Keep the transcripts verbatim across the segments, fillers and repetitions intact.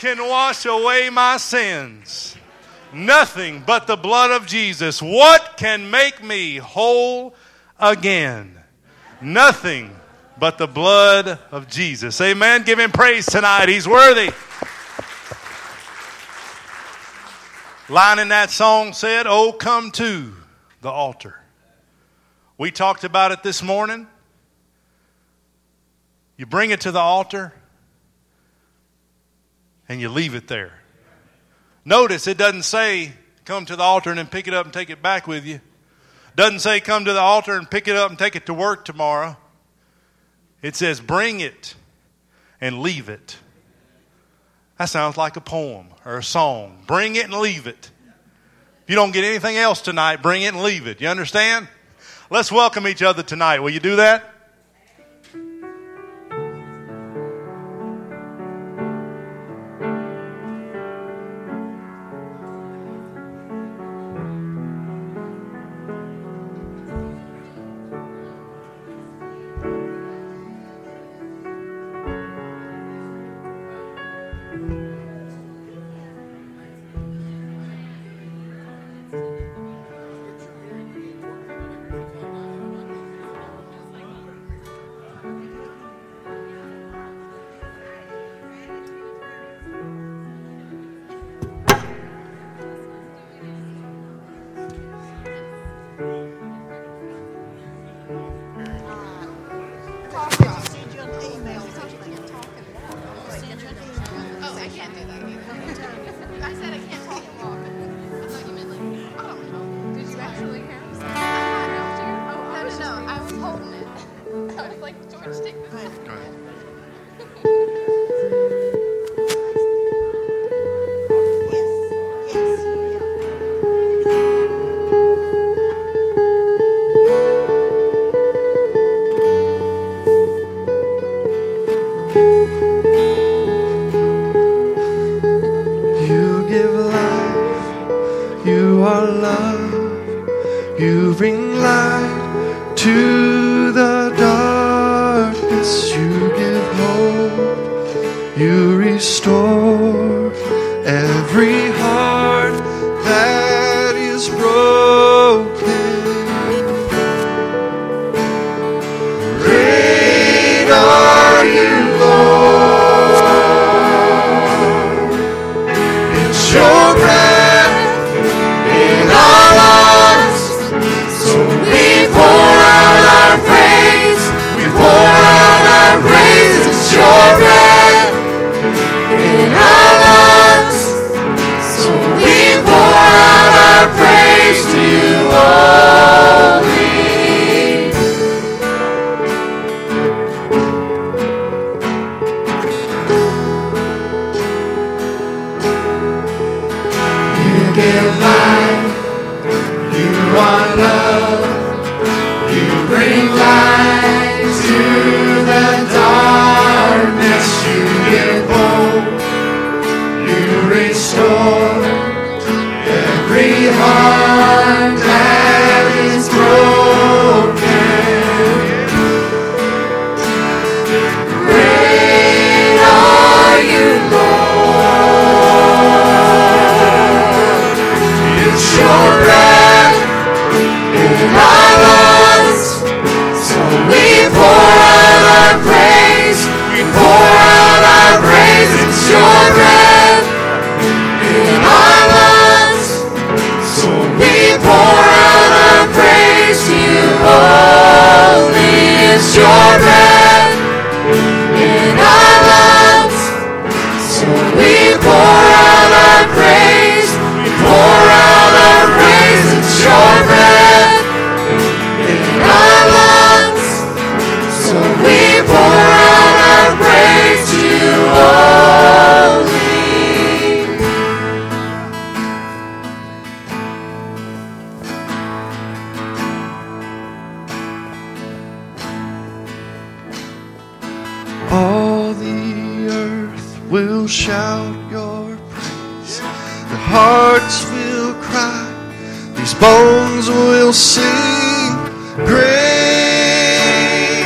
can wash away my sins? Nothing but the blood of Jesus. What can make me whole again? Nothing but the blood of Jesus. Amen. Give him praise tonight. He's worthy. Line in that song said, "Oh, come to the altar." We talked about it this morning. You bring it to the altar and you leave it there. Notice it doesn't say come to the altar and then pick it up and take it back with you. Doesn't say come to the altar and pick it up and take it to work tomorrow. It says bring it and leave it. That sounds like a poem or a song. Bring it and leave it. If you don't get anything else tonight, bring it and leave it. You understand? Let's welcome each other tonight. Will you do that?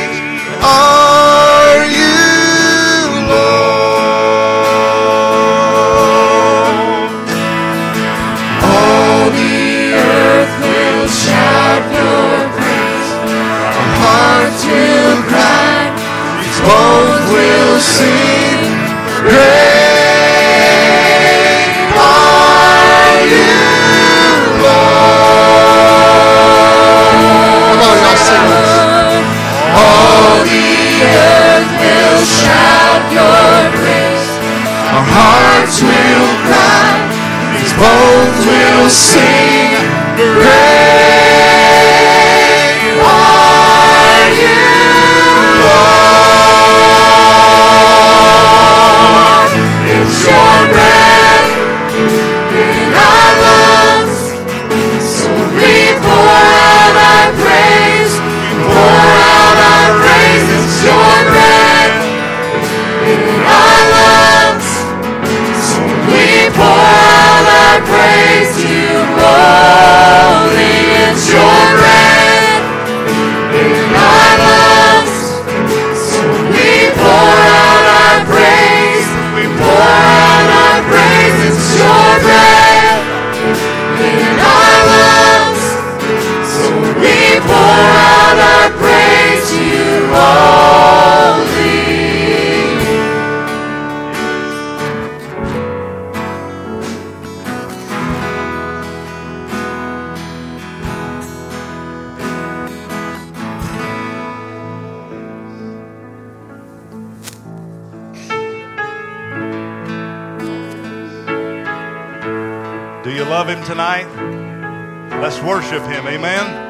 Are you, Lord? will sing, great are you, Lord. It's your breath in our lungs, so we pour out our praise, we pour out our praise. It's your breath in our lungs, so we pour out our praise to you only. It's your breath in our lungs, so we pour out our praise, we pour out our praise. It's your breath in our lungs, so we pour out our praise to you only. Do you love him tonight? Let's worship him. Amen.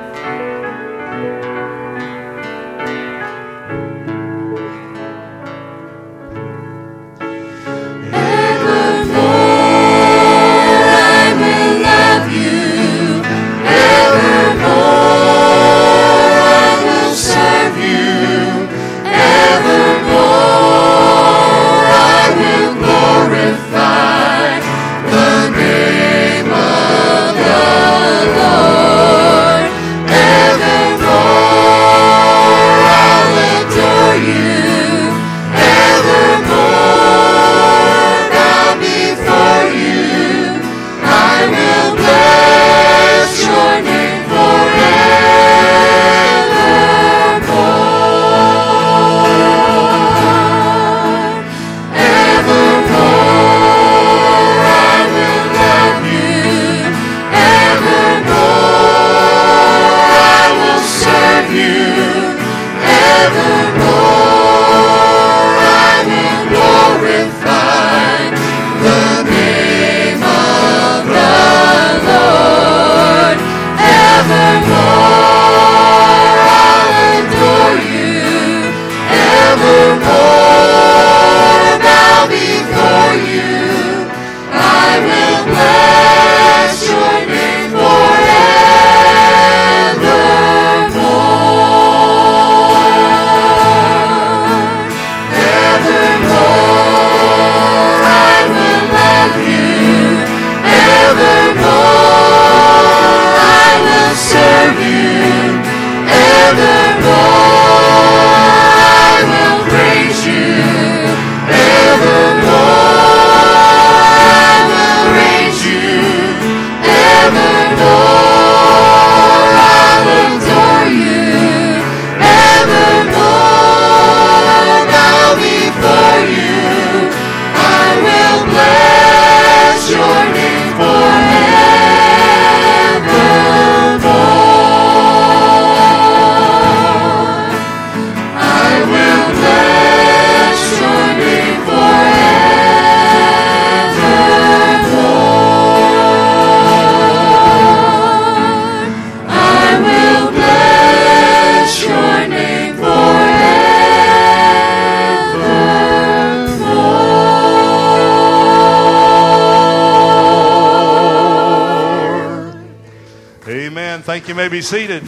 Thank you. You may be seated.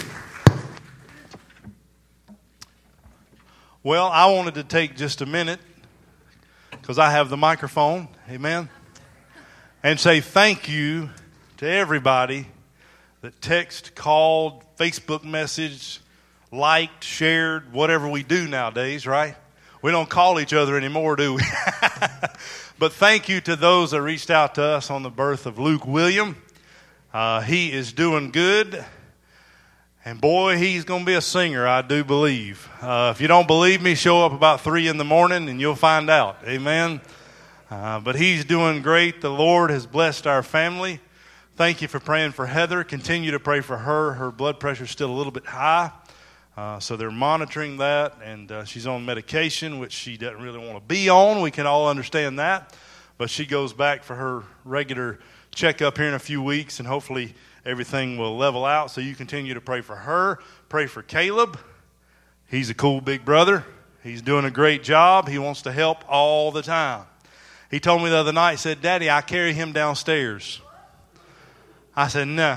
Well, I wanted to take just a minute because I have the microphone, amen, and say thank you to everybody that texted, called, Facebook messaged, liked, shared, whatever we do nowadays, right? We don't call each other anymore, do we? But thank you to those that reached out to us on the birth of Luke William. Uh, he is doing good. And boy, he's going to be a singer, I do believe. Uh, if you don't believe me, show up about three in the morning and you'll find out. Amen. Uh, but he's doing great. The Lord has blessed our family. Thank you for praying for Heather. Continue to pray for her. Her blood pressure is still a little bit high. Uh, so they're monitoring that, and uh, she's on medication, which she doesn't really want to be on. We can all understand that. But she goes back for her regular check up here in a few weeks, and hopefully everything will level out. So you continue to pray for her. Pray for Caleb. He's a cool big brother. He's doing a great job. He wants to help all the time. He told me the other night, he said, Daddy, I carry him downstairs. I said, no.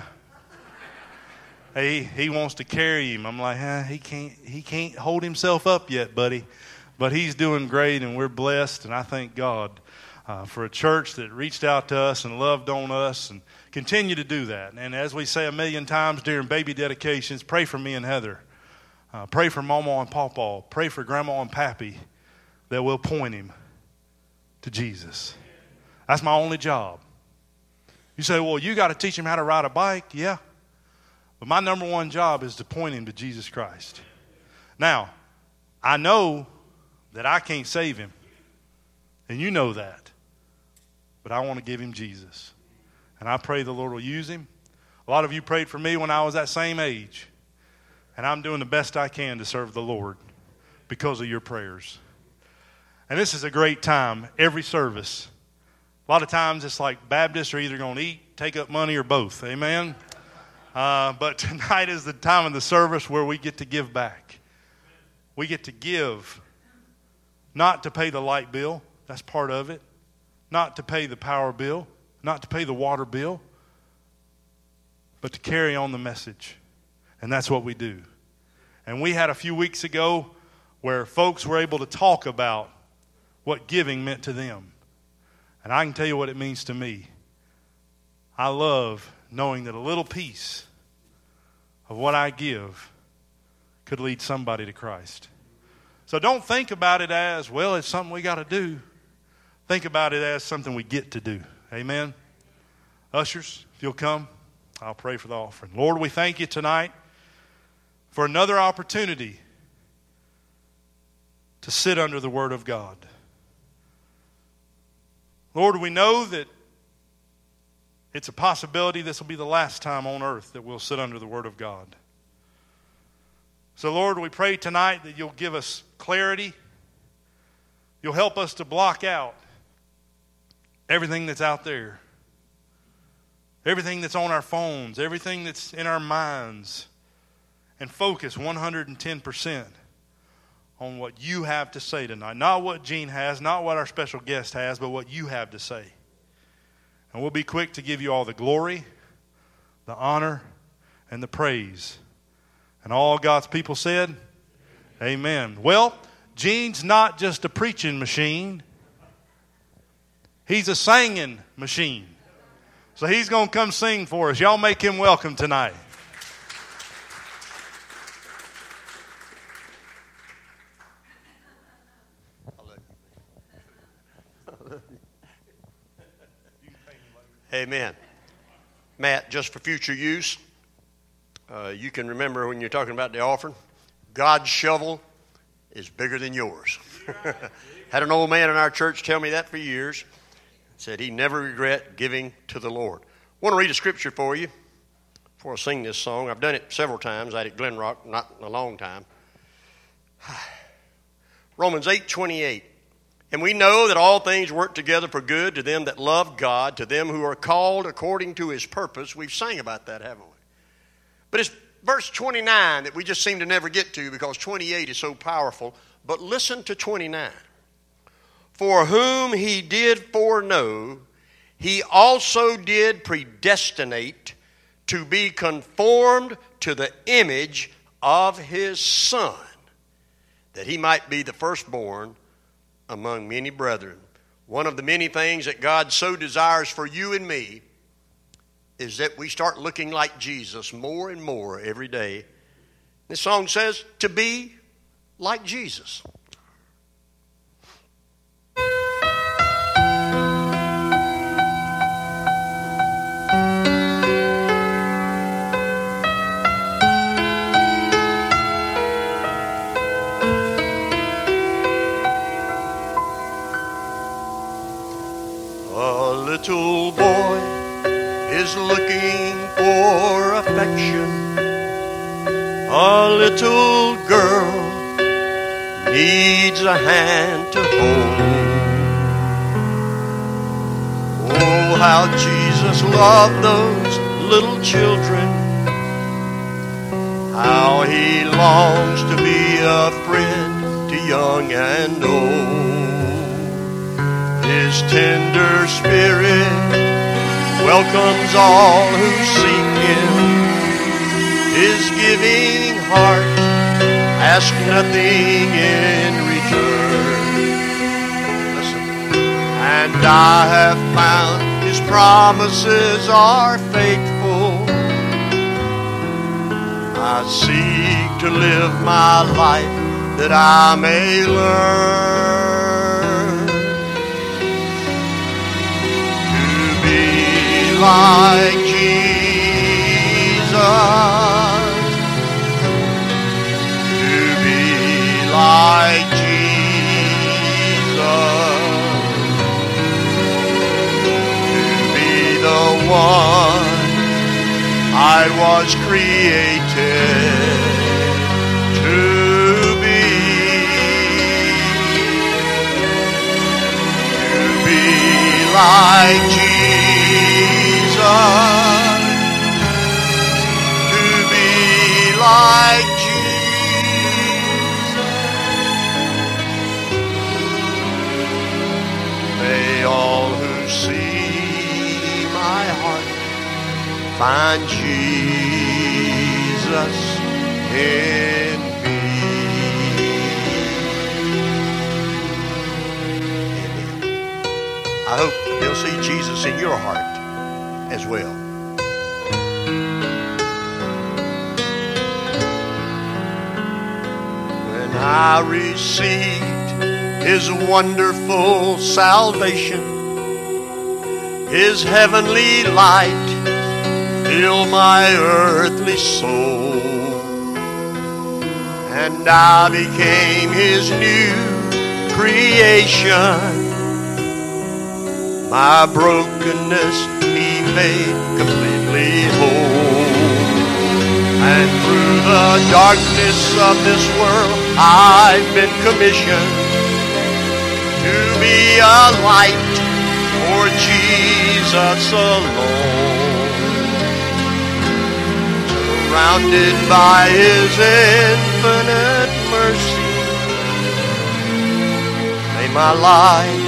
He he wants to carry him. I'm like, huh, he can't he can't hold himself up yet, buddy. But he's doing great, and we're blessed, and I thank God uh, for a church that reached out to us and loved on us and continue to do that. And as we say a million times during baby dedications, pray for me and Heather. Uh, pray for Mama and Pawpaw. Pray for Grandma and Pappy that will point him to Jesus. That's my only job. You say, well, you got to teach him how to ride a bike. Yeah. But my number one job is to point him to Jesus Christ. Now, I know that I can't save him. And you know that. But I want to give him Jesus. And I pray the Lord will use him. A lot of you prayed for me when I was that same age. And I'm doing the best I can to serve the Lord because of your prayers. And this is a great time, every service. A lot of times it's like Baptists are either going to eat, take up money, or both. Amen? Uh, but tonight is the time of the service where we get to give back. We get to give, not to pay the light bill. That's part of it. Not to pay the power bill. Not to pay the water bill. But to carry on the message. And that's what we do. And we had a few weeks ago where folks were able to talk about what giving meant to them. And I can tell you what it means to me. I love knowing that a little piece of what I give could lead somebody to Christ. So don't think about it as, well, it's something we got to do. Think about it as something we get to do. Amen? Ushers, if you'll come, I'll pray for the offering. Lord, we thank you tonight for another opportunity to sit under the Word of God. Lord, we know that it's a possibility this will be the last time on earth that we'll sit under the Word of God. So, Lord, we pray tonight that you'll give us clarity. You'll help us to block out everything that's out there. Everything that's on our phones. Everything that's in our minds. And focus one hundred ten percent on what you have to say tonight. Not what Gene has, not what our special guest has, but what you have to say. And we'll be quick to give you all the glory, the honor, and the praise. And all God's people said, amen. Well, Gene's not just a preaching machine. He's a singing machine. So he's going to come sing for us. Y'all make him welcome tonight. Amen. Matt, just for future use, uh, you can remember when you're talking about the offering, God's shovel is bigger than yours. Had an old man in our church tell me that for years. Said he never regret giving to the Lord. I want to read a scripture for you before I sing this song. I've done it several times. I had it at Glen Rock, not in a long time. Romans eight twenty-eight. And we know that all things work together for good to them that love God, to them who are called according to his purpose. We've sang about that, haven't we? But it's verse twenty-nine that we just seem to never get to because twenty-eight is so powerful. But listen to twenty-nine. For whom he did foreknow, he also did predestinate to be conformed to the image of his Son, that he might be the firstborn among many brethren. One of the many things that God so desires for you and me is that we start looking like Jesus more and more every day. This song says, to be like Jesus. Little boy is looking for affection. A little girl needs a hand to hold. Oh, how Jesus Jesus loved those little children, how He longs to be a friend to young and old. His tender spirit welcomes all who seek Him. His giving heart asks nothing in return. Listen. And I have found His promises are faithful. I seek to live my life that I may learn to be like Jesus. Like Jesus, to be the one I was created to be, to be like Jesus, to be like Jesus. All who see my heart find Jesus in me. Amen. I hope you'll see Jesus in your heart as well. When I received His wonderful salvation, His heavenly light filled my earthly soul, and I became His new creation. My brokenness He made completely whole, and through the darkness of this world I've been commissioned to be a light for Jesus alone, surrounded by His infinite mercy. May my life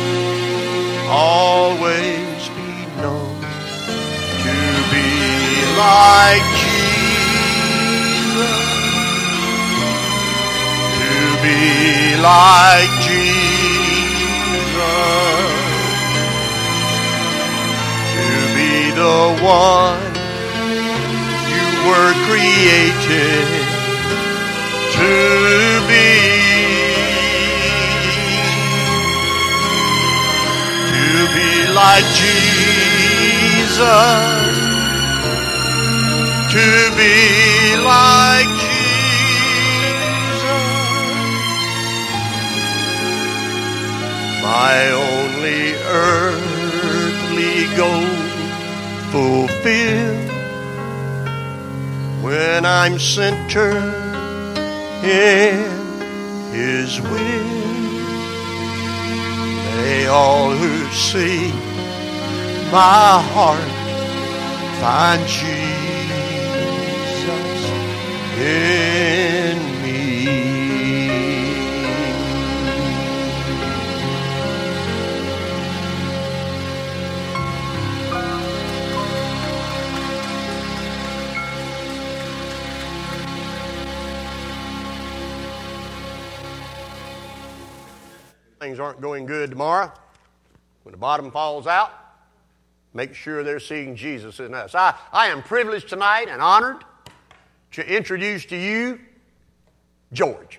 always be known to be like Jesus, to be like Jesus. To be the one you were created to be, to be like Jesus, to be like Jesus. My only earthly goal fulfilled when I'm centered in His will. May all who see my heart find Jesus in me. Things aren't going good tomorrow, when the bottom falls out, make sure they're seeing Jesus in us. I, I am privileged tonight and honored to introduce to you George.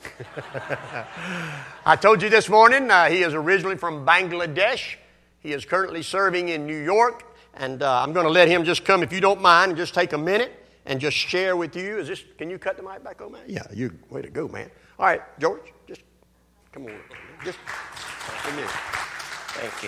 I told you this morning, uh, he is originally from Bangladesh. He is currently serving in New York, and uh, I'm going to let him just come, if you don't mind, and just take a minute and just share with you. Is this? Can you cut the mic back on, man? Yeah, you. Way to go, man. All right, George, just come on. Just a minute. Thank you.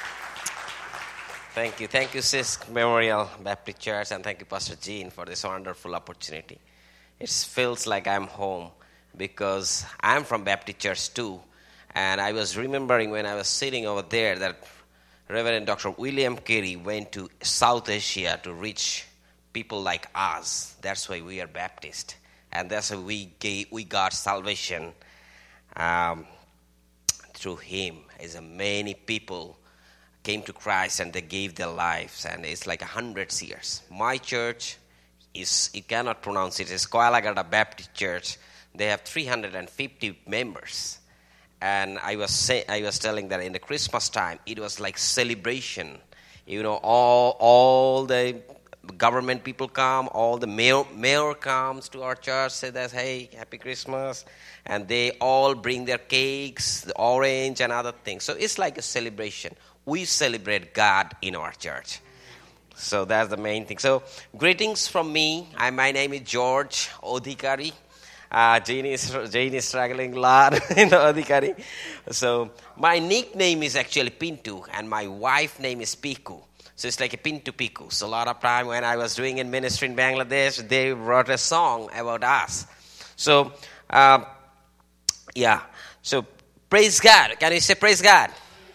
Thank you. Thank you, Sisk Memorial Baptist Church, and thank you, Pastor Gene, for this wonderful opportunity. It feels like I'm home because I'm from Baptist Church too, and I was remembering when I was sitting over there that Reverend Doctor William Carey went to South Asia to reach people like us. That's why we are Baptist. And that's why we gave, we got salvation um, through him. As many people came to Christ and they gave their lives. And it's like hundreds of years. My church is, you cannot pronounce it, it's Koalagada Baptist Church. They have three hundred fifty members. And I was say, I was telling that in the Christmas time, it was like celebration. You know, all all the government people come, all the mayor, mayor comes to our church, say that, hey, happy Christmas. And they all bring their cakes, the orange and other things. So it's like a celebration. We celebrate God in our church. So that's the main thing. So greetings from me. I, my name is George Odhikari. Uh, Jane is Jane is struggling a lot in Odhikari. So my nickname is actually Pintu, and my wife's name is Piku. So it's like a Pintu Piku. So a lot of time when I was doing in ministry in Bangladesh, they wrote a song about us. So uh, yeah. So praise God. Can you say praise God?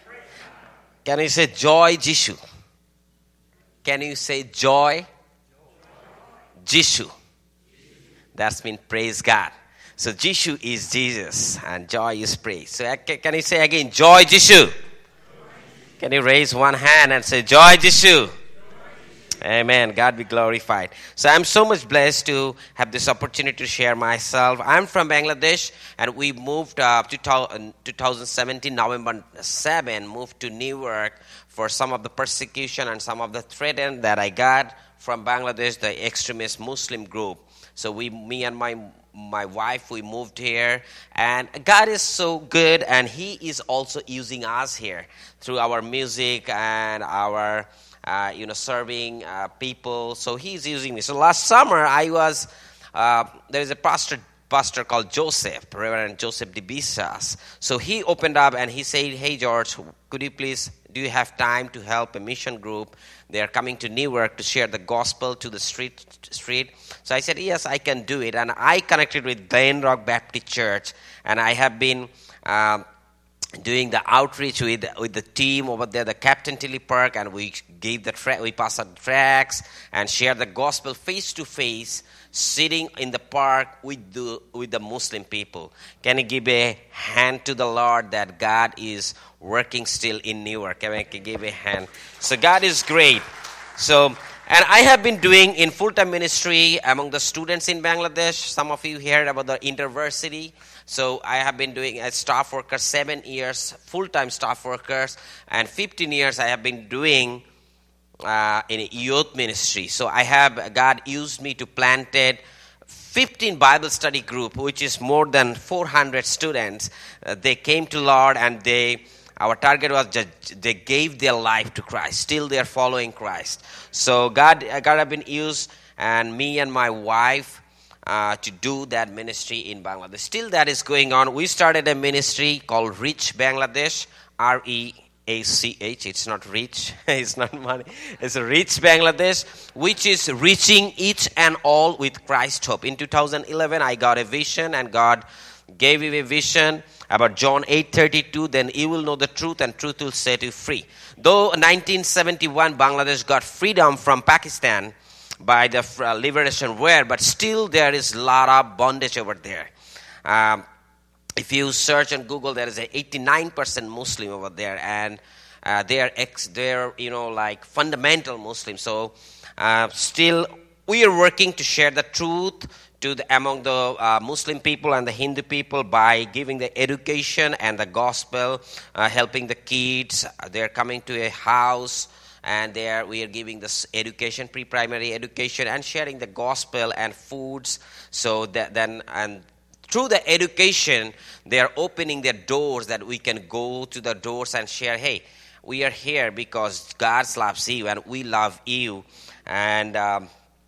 Can you say joy Jishu? Can you say joy Jishu? That's mean praise God. So Jishu is Jesus and joy is praise. So can you say again, joy Jishu? Can you raise one hand and say, joy Jishu? Amen. God be glorified. So I'm so much blessed to have this opportunity to share myself. I'm from Bangladesh, and we moved uh, to twenty seventeen, November seventh, moved to Newark for some of the persecution and some of the threat that I got from Bangladesh, the extremist Muslim group. So we, me and my my wife, we moved here, and God is so good, and He is also using us here through our music and our, uh, you know, serving uh, people. So He's using me. So last summer, I was uh, there is a pastor pastor called Joseph, Reverend Joseph DeBisas. So he opened up and he said, "Hey George, could you please? Do you have time to help a mission group? They are coming to Newark to share the gospel to the street." street. So I said, yes, I can do it. And I connected with Glen Rock Baptist Church. And I have been um, doing the outreach with with the team over there, the Captain Tilly Park. And we gave the tra- we passed out tracts and shared the gospel face to face, sitting in the park with the, with the Muslim people. Can you give a hand to the Lord that God is working still in Newark? Can I give a hand? So God is great. So, and I have been doing in full-time ministry among the students in Bangladesh. Some of you heard about the InterVarsity. So I have been doing as staff worker seven years, full-time staff workers, and fifteen years I have been doing uh, in a youth ministry. So I have, God used me to planted fifteen Bible study group, which is more than four hundred students. Uh, they came to Lord, and they, our target was just, they gave their life to Christ. Still they are following Christ. So God, God have been used, and me and my wife, uh, to do that ministry in Bangladesh. Still that is going on. We started a ministry called Reach Bangladesh, R E A C H. It's not rich. It's not money. It's Reach Bangladesh, which is reaching each and all with Christ hope. In two thousand eleven, I got a vision, and God gave me a vision about John eight thirty-two. Then you will know the truth, and truth will set you free. Though nineteen seventy-one, Bangladesh got freedom from Pakistan by the uh, liberation war, but still there is a lot of bondage over there. Um, If you search on Google, there is a eighty-nine percent Muslim over there, and uh, they are ex, they're you know like fundamental Muslim. So uh, still, we are working to share the truth to the, among the uh, Muslim people and the Hindu people by giving the education and the gospel, uh, helping the kids. They're coming to a house, and there we are giving this education, pre-primary education, and sharing the gospel and foods. So that then and. Through the education, they are opening their doors that we can go to the doors and share, hey, we are here because God loves you and we love you. And um,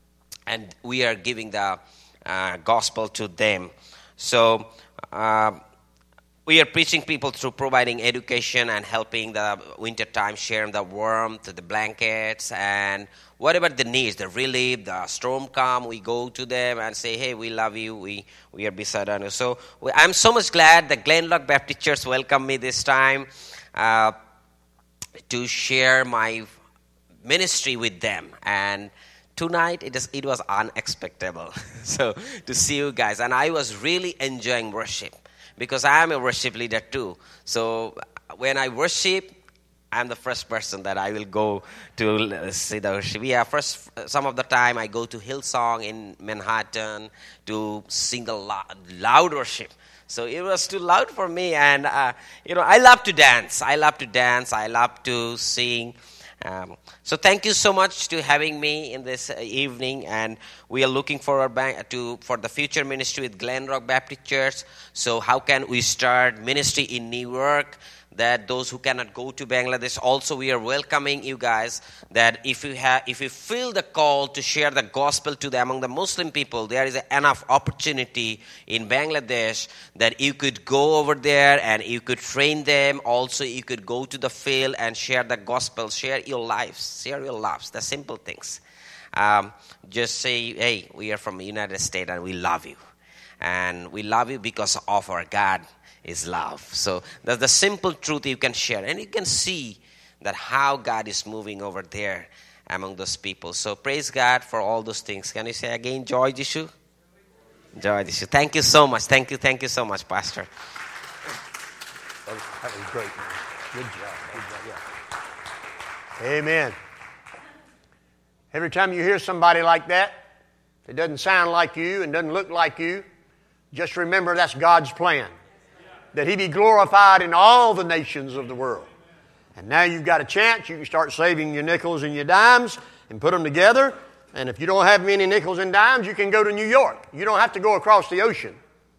and we are giving the uh, gospel to them. So uh, we are preaching people through providing education and helping the winter time, sharing the warmth, the blankets, and whatever the needs, the relief, the storm come, we go to them and say, hey, we love you, we, we are beside you. So we, I'm so much glad that Glen Rock Baptist Church welcomed me this time. Uh, to share my ministry with them. And tonight it is it was unexpected. So to see you guys, and I was really enjoying worship because I am a worship leader too. So when I worship, I'm the first person that I will go to see the worship. Yeah, first some of the time I go to Hillsong in Manhattan to sing the loud, loud worship. So it was too loud for me, and uh, you know I love to dance. I love to dance. I love to sing. Um, so thank you so much to having me in this uh, evening, and we are looking forward back to for the future ministry with Glen Rock Baptist Church. So how can we start ministry in New York? That those who cannot go to Bangladesh, also we are welcoming you guys. That if you have, if you feel the call to share the gospel to the among the Muslim people, there is enough opportunity in Bangladesh that you could go over there and you could train them. Also, you could go to the field and share the gospel, share your lives, share your lives, the simple things. Um, just say, hey, we are from the United States and we love you, and we love you because of our God is love. So that's the simple truth you can share, and you can see that how God is moving over there among those people. So praise God for all those things. Can you say again, Joy Jishu? Joy Jishu. Thank you so much. Thank you. Thank you so much, Pastor. That was, that was great, man. Good job. Good job. Yeah. Amen. Every time you hear somebody like that, that doesn't sound like you and doesn't look like you, just remember that's God's plan. That He be glorified in all the nations of the world. And now you've got a chance. You can start saving your nickels and your dimes and put them together. And if you don't have many nickels and dimes, you can go to New York. You don't have to go across the ocean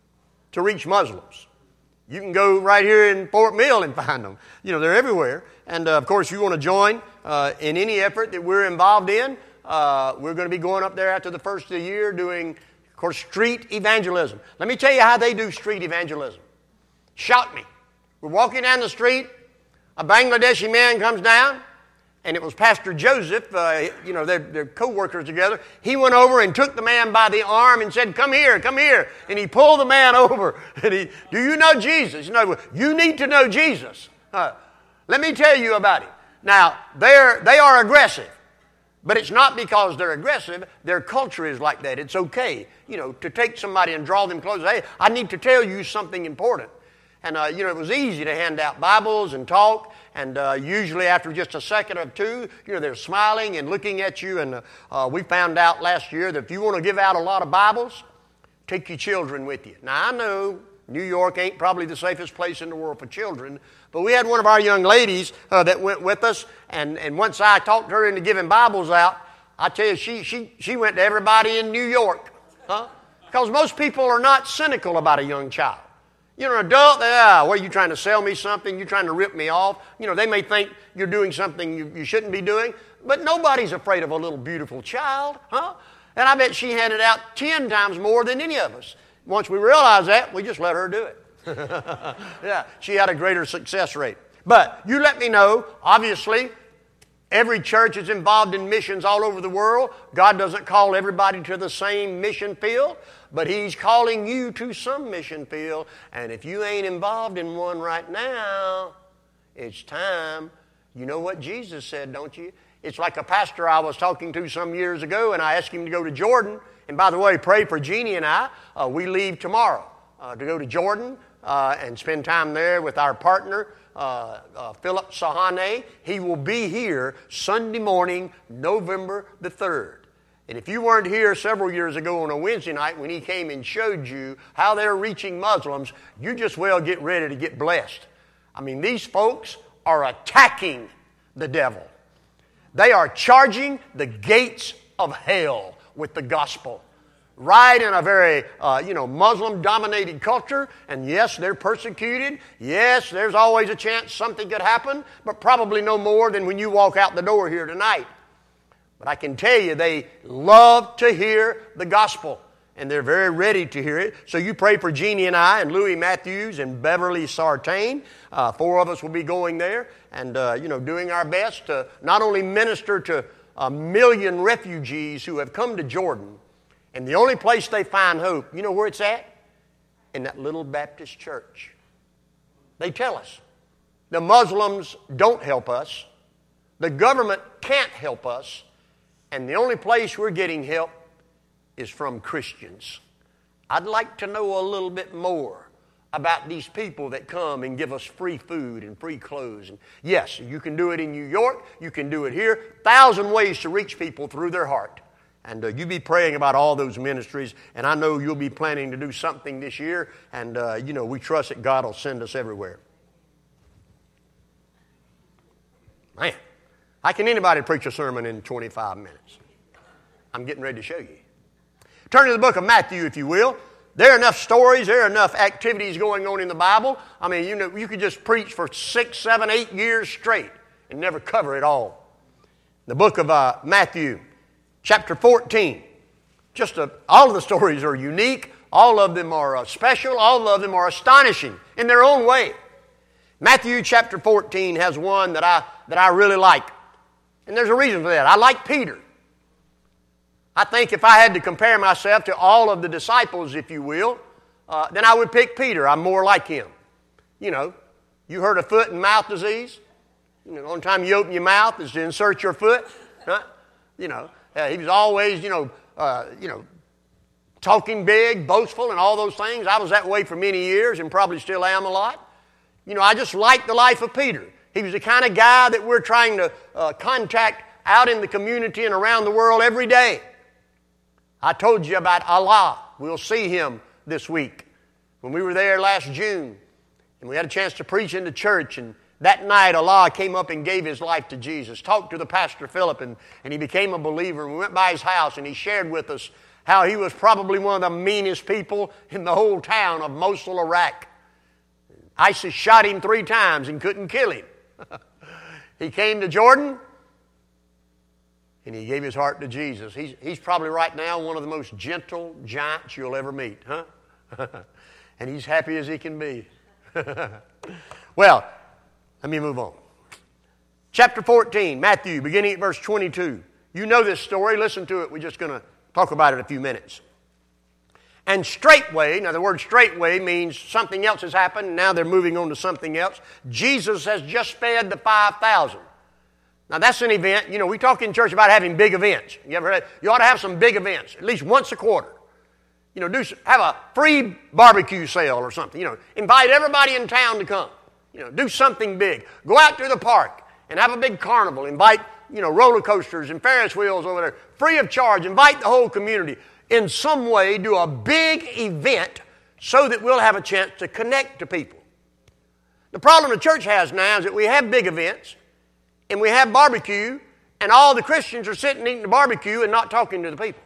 to reach Muslims. You can go right here in Fort Mill and find them. You know, they're everywhere. And, uh, of course, if you want to join uh, in any effort that we're involved in, uh, we're going to be going up there after the first of the year doing, of course, street evangelism. Let me tell you how they do street evangelism. Shocked me. We're walking down the street. A Bangladeshi man comes down, and it was Pastor Joseph. Uh, you know, they're, they're co-workers together. He went over and took the man by the arm and said, "Come here, come here." And he pulled the man over. And he, "Do you know Jesus?" No, you need to know Jesus. Uh, let me tell you about him. Now, they're they are aggressive. But it's not because they're aggressive. Their culture is like that. It's okay, you know, to take somebody and draw them closer. Hey, I need to tell you something important. And, uh, you know, it was easy to hand out Bibles and talk. And uh, usually after just a second or two, you know, they're smiling and looking at you. And uh, uh, we found out last year that if you want to give out a lot of Bibles, take your children with you. Now, I know New York ain't probably the safest place in the world for children. But we had one of our young ladies uh, that went with us. And, and once I talked her into giving Bibles out, I tell you, she, she, she went to everybody in New York. Huh? Because most people are not cynical about a young child. You're an adult, they, ah, what are you trying to sell me something? You're trying to rip me off? You know, they may think you're doing something you, you shouldn't be doing, but nobody's afraid of a little beautiful child, huh? And I bet she handed out ten times more than any of us. Once we realized that, we just let her do it. Yeah, she had a greater success rate. But you let me know, obviously, every church is involved in missions all over the world. God doesn't call everybody to the same mission field, but He's calling you to some mission field. And if you ain't involved in one right now, it's time. You know what Jesus said, don't you? It's like a pastor I was talking to some years ago, and I asked him to go to Jordan. And by the way, pray for Jeannie and I. Uh, we leave tomorrow uh, to go to Jordan uh, and spend time there with our partner, Uh, uh, Philip Sahane. He will be here Sunday morning, November the third. And if you weren't here several years ago on a Wednesday night when he came and showed you how they're reaching Muslims, you just well get ready to get blessed. I mean, these folks are attacking the devil. They are charging the gates of hell with the gospel. Right in a very, uh, you know, Muslim-dominated culture. And yes, they're persecuted. Yes, there's always a chance something could happen, but probably no more than when you walk out the door here tonight. But I can tell you, they love to hear the gospel, and they're very ready to hear it. So you pray for Jeannie and I and Louis Matthews and Beverly Sartain. Uh, four of us will be going there and, uh, you know, doing our best to not only minister to a million refugees who have come to Jordan, and the only place they find hope, you know where it's at? In that little Baptist church. They tell us. The Muslims don't help us. The government can't help us. And the only place we're getting help is from Christians. I'd like to know a little bit more about these people that come and give us free food and free clothes. And yes, you can do it in New York. You can do it here. Thousand ways to reach people through their heart. And uh, you be praying about all those ministries. And I know you'll be planning to do something this year. And, uh, you know, we trust that God will send us everywhere. Man, how can anybody preach a sermon in twenty-five minutes? I'm getting ready to show you. Turn to the book of Matthew, if you will. There are enough stories, there are enough activities going on in the Bible. I mean, you know, you could just preach for six, seven, eight years straight and never cover it all. The book of uh, Matthew, chapter fourteen. Just a, all of the stories are unique. All of them are uh, special. All of them are astonishing in their own way. Matthew chapter fourteen has one that I that I really like. And there's a reason for that. I like Peter. I think if I had to compare myself to all of the disciples, if you will, uh, then I would pick Peter. I'm more like him. You know, you heard of foot and mouth disease? You know, the only time you open your mouth is to insert your foot. Right? You know, uh, he was always, you know, uh, you know, talking big, boastful, and all those things. I was that way for many years and probably still am a lot. You know, I just like the life of Peter. He was the kind of guy that we're trying to uh, contact out in the community and around the world every day. I told you about Allah. We'll see him this week. When we were there last June, and we had a chance to preach in the church, and that night Allah came up and gave his life to Jesus, talked to the pastor Philip, and, and he became a believer. We went by his house, and he shared with us how he was probably one of the meanest people in the whole town of Mosul, Iraq. ISIS shot him three times and couldn't kill him. He came to Jordan, and he gave his heart to Jesus. He's, he's probably right now one of the most gentle giants you'll ever meet, huh? And he's happy as he can be. Well, let me move on. Chapter fourteen, Matthew, beginning at verse twenty-two. You know this story. Listen to it. We're just going to talk about it in a few minutes. And straightway, now the word straightway means something else has happened, and now they're moving on to something else. Jesus has just fed the five thousand. Now that's an event. You know, we talk in church about having big events. You ever heard? You ought to have some big events, at least once a quarter. You know, do have a free barbecue sale or something. You know, invite everybody in town to come. You know, do something big. Go out to the park and have a big carnival. Invite, you know, roller coasters and Ferris wheels over there, free of charge. Invite the whole community. In some way, do a big event so that we'll have a chance to connect to people. The problem the church has now is that we have big events and we have barbecue, and all the Christians are sitting eating the barbecue and not talking to the people.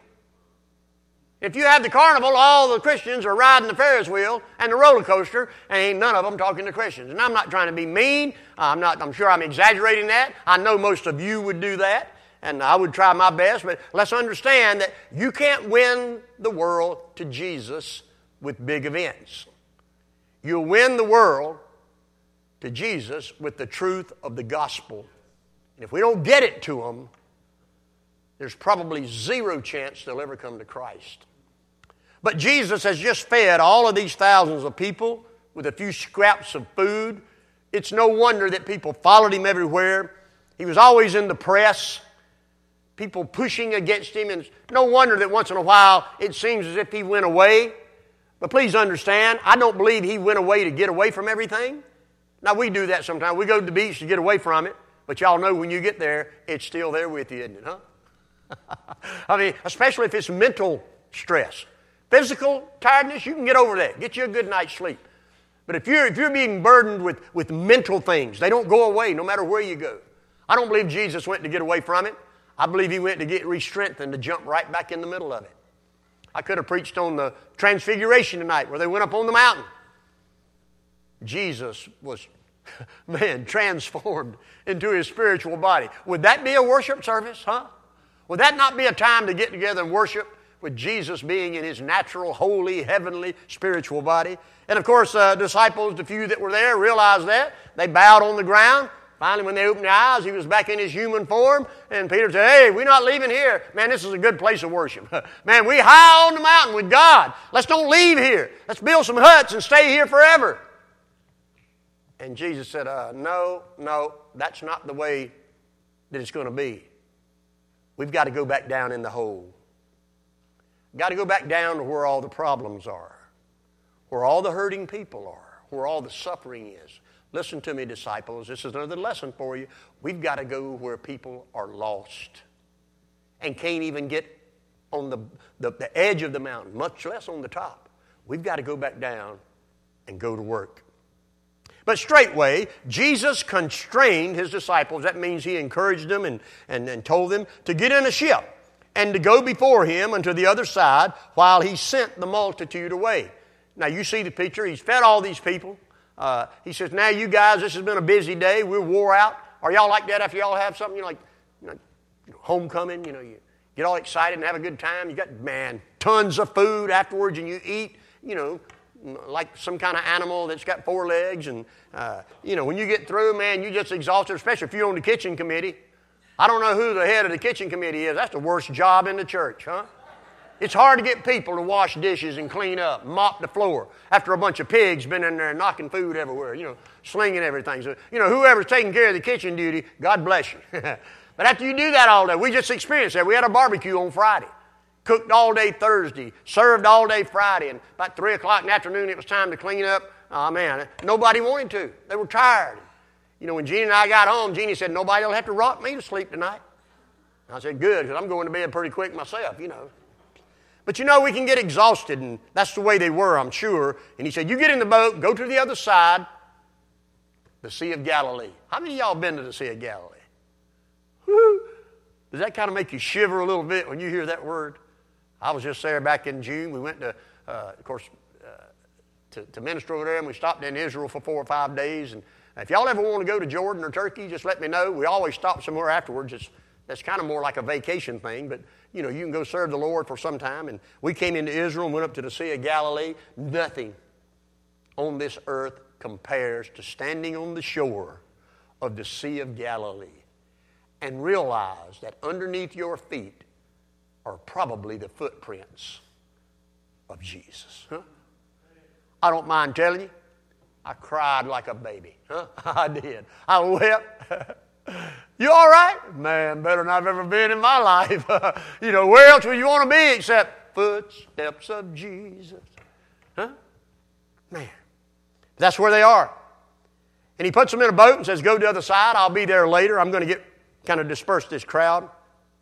If you have the carnival, all the Christians are riding the Ferris wheel and the roller coaster, and ain't none of them talking to Christians. And I'm not trying to be mean. I'm not. I'm sure I'm exaggerating that. I know most of you would do that. And I would try my best, but let's understand that you can't win the world to Jesus with big events. You'll win the world to Jesus with the truth of the gospel. And if we don't get it to them, there's probably zero chance they'll ever come to Christ. But Jesus has just fed all of these thousands of people with a few scraps of food. It's no wonder that people followed him everywhere. He was always in the press. People pushing against him, and no wonder that once in a while it seems as if he went away. But please understand, I don't believe he went away to get away from everything. Now, we do that sometimes. We go to the beach to get away from it, but y'all know when you get there, it's still there with you, isn't it, huh? I mean, especially if it's mental stress. Physical tiredness, you can get over that. Get you a good night's sleep. But if you're, if you're being burdened with, with mental things, they don't go away no matter where you go. I don't believe Jesus went to get away from it. I believe he went to get re-strengthened, to jump right back in the middle of it. I could have preached on the transfiguration tonight where they went up on the mountain. Jesus was, man, transformed into his spiritual body. Would that be a worship service, huh? Would that not be a time to get together and worship with Jesus being in his natural, holy, heavenly, spiritual body? And of course, uh, disciples, the few that were there, realized that. They bowed on the ground. Finally, when they opened their eyes, he was back in his human form. And Peter said, hey, we're not leaving here. Man, this is a good place of worship. Man, we high on the mountain with God. Let's don't leave here. Let's build some huts and stay here forever. And Jesus said, uh, no, no, that's not the way that it's going to be. We've got to go back down in the hole. Got to go back down to where all the problems are, where all the hurting people are, where all the suffering is. Listen to me, disciples. This is another lesson for you. We've got to go where people are lost and can't even get on the, the, the edge of the mountain, much less on the top. We've got to go back down and go to work. But straightway, Jesus constrained his disciples. That means he encouraged them and, and, and told them to get in a ship and to go before him unto the other side while he sent the multitude away. Now, you see the picture. He's fed all these people. Uh, he says, now you guys, this has been a busy day. We're wore out. Are y'all like that after y'all have something? You know, like you know, homecoming, you know, you get all excited and have a good time. You got, man, tons of food afterwards and you eat, you know, like some kind of animal that's got four legs. And, uh, you know, when you get through, man, you're just exhausted, especially if you're on the kitchen committee. I don't know who the head of the kitchen committee is. That's the worst job in the church, huh? It's hard to get people to wash dishes and clean up, mop the floor after a bunch of pigs been in there knocking food everywhere, you know, slinging everything. So, you know, whoever's taking care of the kitchen duty, God bless you. But after you do that all day, we just experienced that. We had a barbecue on Friday. Cooked all day Thursday, served all day Friday, and about three o'clock in the afternoon it was time to clean up. Oh, man, nobody wanted to. They were tired. You know, when Jeannie and I got home, Jeannie said, nobody will have to rock me to sleep tonight. And I said, good, because I'm going to bed pretty quick myself, you know. But you know, we can get exhausted, and that's the way they were, I'm sure. And he said, you get in the boat, go to the other side, the Sea of Galilee. How many of y'all been to the Sea of Galilee? Woo! Does that kind of make you shiver a little bit when you hear that word? I was just there back in June. We went to, uh, of course, uh, to, to minister over there, and we stopped in Israel for four or five days. And if y'all ever want to go to Jordan or Turkey, just let me know. We always stop somewhere afterwards. It's, that's kind of more like a vacation thing, but, you know, you can go serve the Lord for some time. And we came into Israel and went up to the Sea of Galilee. Nothing on this earth compares to standing on the shore of the Sea of Galilee and realize that underneath your feet are probably the footprints of Jesus. Huh? I don't mind telling you, I cried like a baby. Huh? I did. I wept. You all right? Man, better than I've ever been in my life. You know, where else would you want to be except footsteps of Jesus? Huh? Man, that's where they are. And he puts them in a boat and says, go to the other side. I'll be there later. I'm going to get kind of disperse this crowd.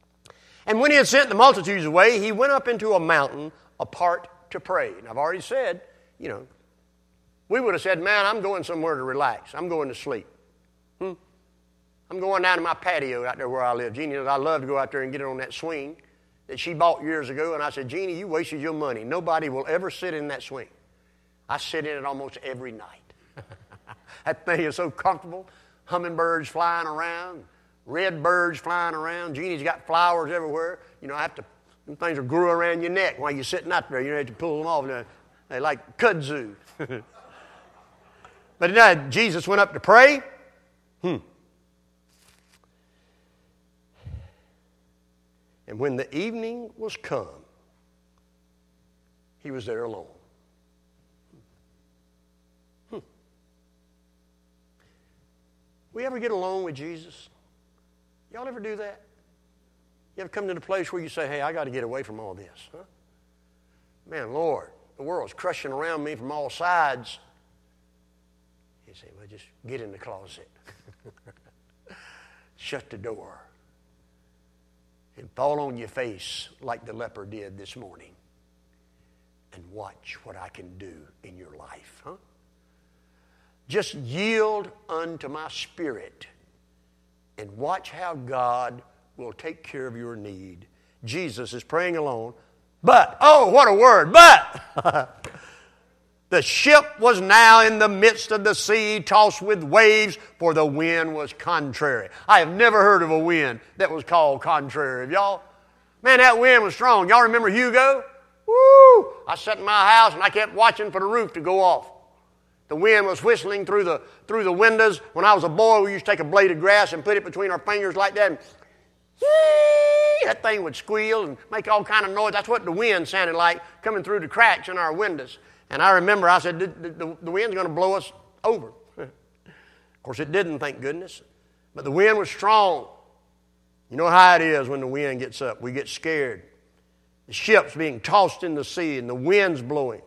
And when he had sent the multitudes away, he went up into a mountain apart to pray. And I've already said, you know, we would have said, man, I'm going somewhere to relax. I'm going to sleep. Hmm? I'm going down to my patio out there where I live. Jeannie knows I love to go out there and get on that swing that she bought years ago. And I said, Jeannie, you wasted your money. Nobody will ever sit in that swing. I sit in it almost every night. That thing is so comfortable. Hummingbirds flying around. Red birds flying around. Jeannie's got flowers everywhere. You know, I have to, them things will grow around your neck while you're sitting out there. You know, have to pull them off. They're, they're like kudzu. But now Jesus went up to pray. Hmm. And when the evening was come, he was there alone. Hmm. We ever get alone with Jesus? Y'all ever do that? You ever come to the place where you say, hey, I got to get away from all this? Huh? Man, Lord, the world's crushing around me from all sides. You say, well, just get in the closet. Shut the door. And fall on your face like the leper did this morning. And watch what I can do in your life. Huh? Just yield unto my spirit. And watch how God will take care of your need. Jesus is praying alone. But, oh, what a word, but the ship was now in the midst of the sea, tossed with waves, for the wind was contrary. I have never heard of a wind that was called contrary. Have y'all? Man, that wind was strong. Y'all remember Hugo? Woo! I sat in my house and I kept watching for the roof to go off. The wind was whistling through the through the windows. When I was a boy, we used to take a blade of grass and put it between our fingers like that, and that thing would squeal and make all kind of noise. That's what the wind sounded like coming through the cracks in our windows. And I remember I said, the, the, the wind's going to blow us over. course, it didn't, thank goodness. But the wind was strong. You know how it is when the wind gets up. We get scared. The ship's being tossed in the sea and the wind's blowing.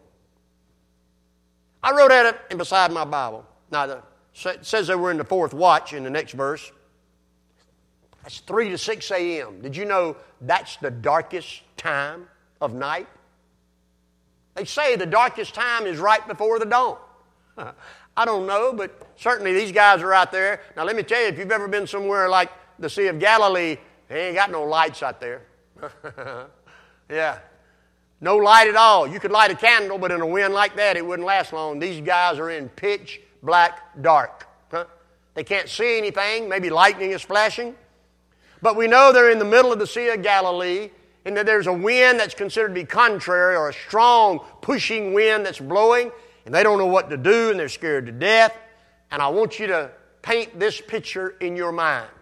I wrote at it and beside my Bible. Now, the, it says that we're in the fourth watch in the next verse. That's three to six a.m. Did you know that's the darkest time of night? They say the darkest time is right before the dawn. I don't know, but certainly these guys are out there. Now, let me tell you, if you've ever been somewhere like the Sea of Galilee, they ain't got no lights out there. Yeah. No light at all. You could light a candle, but in a wind like that, it wouldn't last long. These guys are in pitch black dark. Huh? They can't see anything. Maybe lightning is flashing. But we know they're in the middle of the Sea of Galilee, and that there's a wind that's considered to be contrary, or a strong pushing wind that's blowing, and they don't know what to do, and they're scared to death. And I want you to paint this picture in your mind.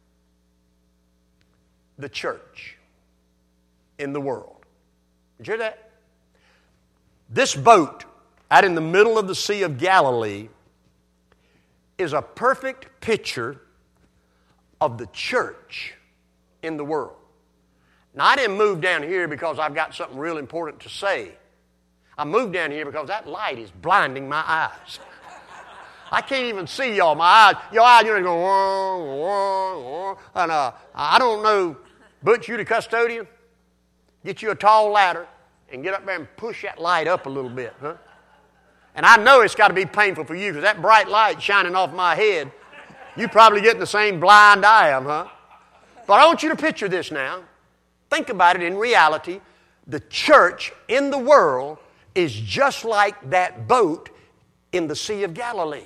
The church in the world. Did you hear that? This boat out in the middle of the Sea of Galilee is a perfect picture of the church in the world. Now, I didn't move down here because I've got something real important to say. I moved down here because that light is blinding my eyes. I can't even see y'all. My eyes, your eyes, you're going, whoa, whoa, whoa. And uh, I don't know, Butch, you the custodian? Get you a tall ladder and get up there and push that light up a little bit, huh? And I know it's got to be painful for you because that bright light shining off my head, you probably getting the same blind I am, huh? But I want you to picture this now. Think about it in reality. The church in the world is just like that boat in the Sea of Galilee.